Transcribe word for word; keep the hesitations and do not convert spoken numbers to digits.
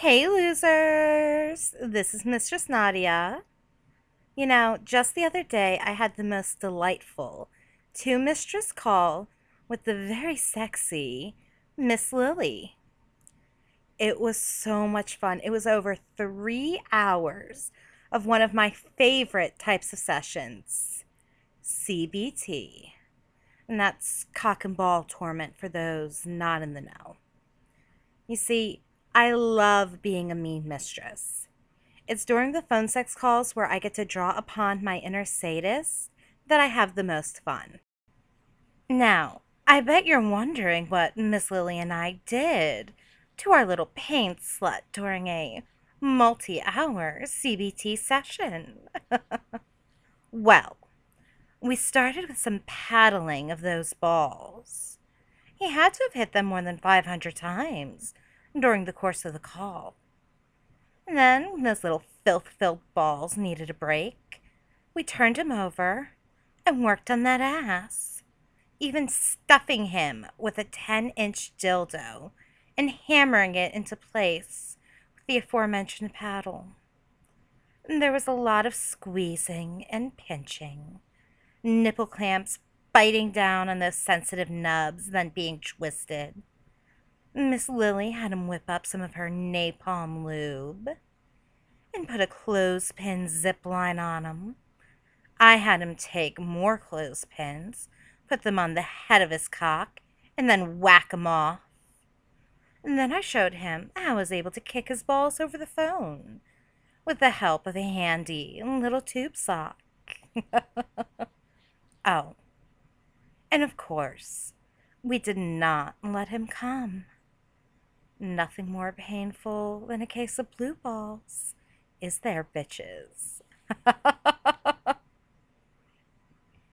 Hey, losers! This is Mistress Nadia. You know, just the other day, I had the most delightful two mistress call with the very sexy Miss Lily. It was so much fun. It was over three hours of one of my favorite types of sessions, C B T. And that's cock and ball torment for those not in the know. You see, I love being a mean mistress. It's during the phone sex calls where I get to draw upon my inner sadist that I have the most fun. Now, I bet you're wondering what Miss Lily and I did to our little paint slut during a multi hour C B T session. Well, we started with some paddling of those balls. He had to have hit them more than five hundred times during the course of the call. And then, when those little filth filled balls needed a break, we turned him over and worked on that ass, even stuffing him with a ten inch dildo and hammering it into place with the aforementioned paddle. And there was a lot of squeezing and pinching, nipple clamps biting down on those sensitive nubs, then being twisted. Miss Lily had him whip up some of her napalm lube and put a clothespin zip line on him. I had him take more clothespins, put them on the head of his cock, and then whack 'em off. And then I showed him how I was able to kick his balls over the phone with the help of a handy little tube sock. Oh, and of course, we did not let him come. Nothing more painful than a case of blue balls, is there, bitches?